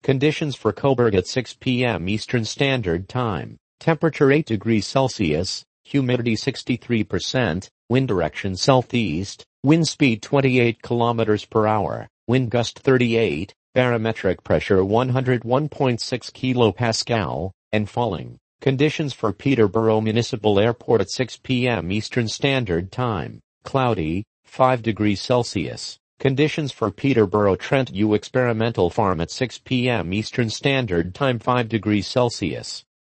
Conditions for Coburg at 6 p.m. Eastern Standard Time. Temperature 8 degrees Celsius, humidity 63%, wind direction southeast, wind speed 28 kilometers per hour, wind gust 38, barometric pressure 101.6 kilopascal, and falling. Conditions for Peterborough Municipal Airport at 6 p.m. Eastern Standard Time. Cloudy, 5 degrees Celsius. Conditions for Peterborough Trent U Experimental Farm at 6 p.m. Eastern Standard Time. 5 degrees Celsius.